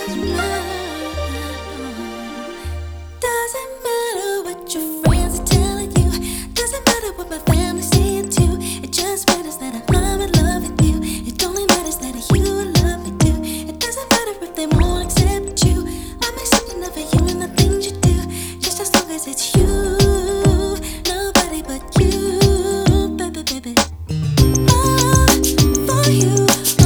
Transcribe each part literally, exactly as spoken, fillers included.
Doesn't matter what your friends are telling you. Doesn't matter what my family's saying too. It just matters that I'm in love with you. It only matters that you love me too. It doesn't matter if they won't accept you. I'm accepting of you and the things you do. Just as long as it's you. Nobody but you, baby, baby. Oh, for you.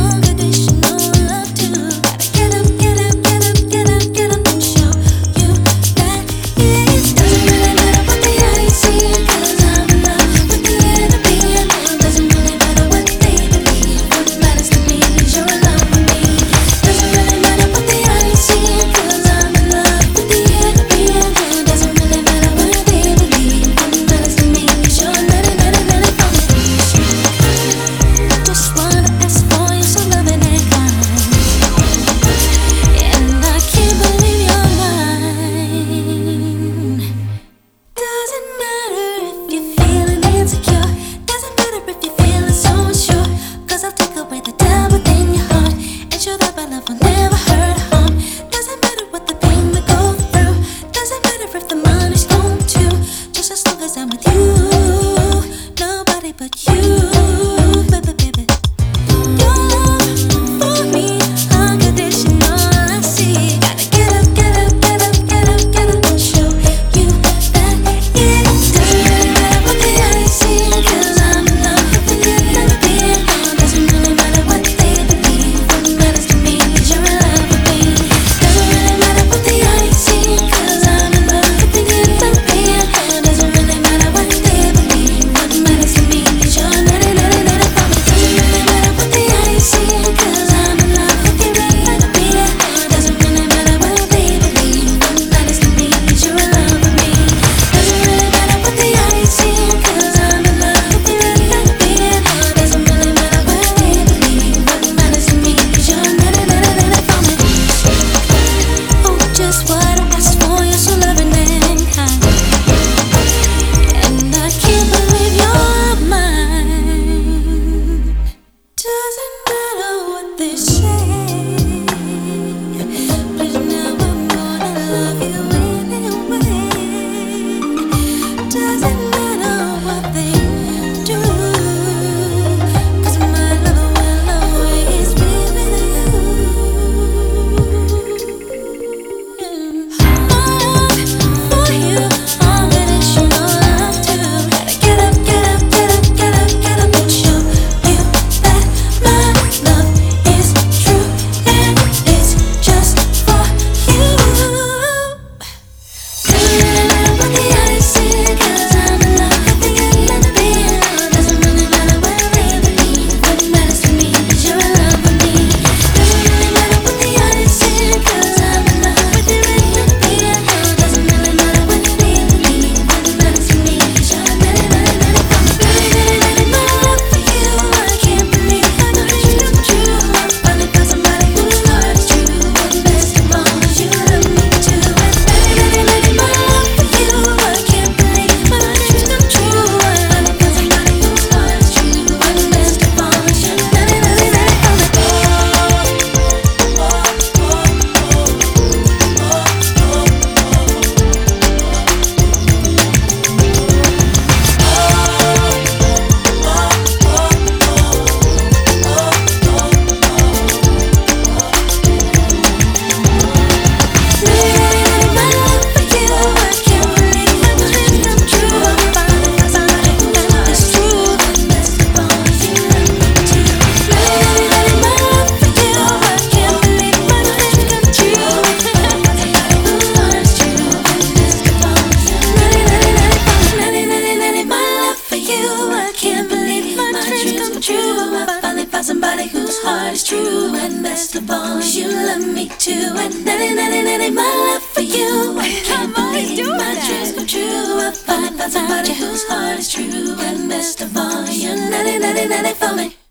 Somebody whose heart is true, and best of all, you love me too. And nanny, nanny, nanny, my love for you, I can't believe my dreams come true. I find, find somebody whose heart is true, and best of all, you nanny, nanny, nanny for me.